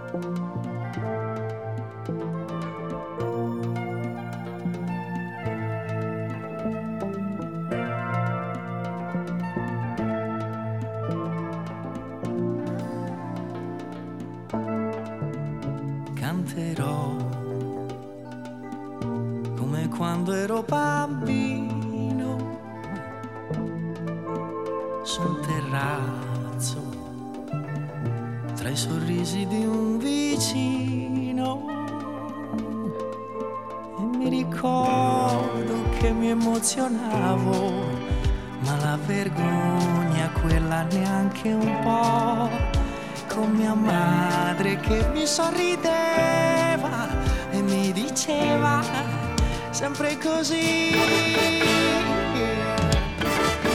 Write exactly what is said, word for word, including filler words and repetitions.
Canterò come quando ero bambino su un terrazzo tra i sorrisi di un vicino, e mi ricordo che mi emozionavo, ma la vergogna quella neanche un po', con mia madre che mi sorrideva e mi diceva sempre così.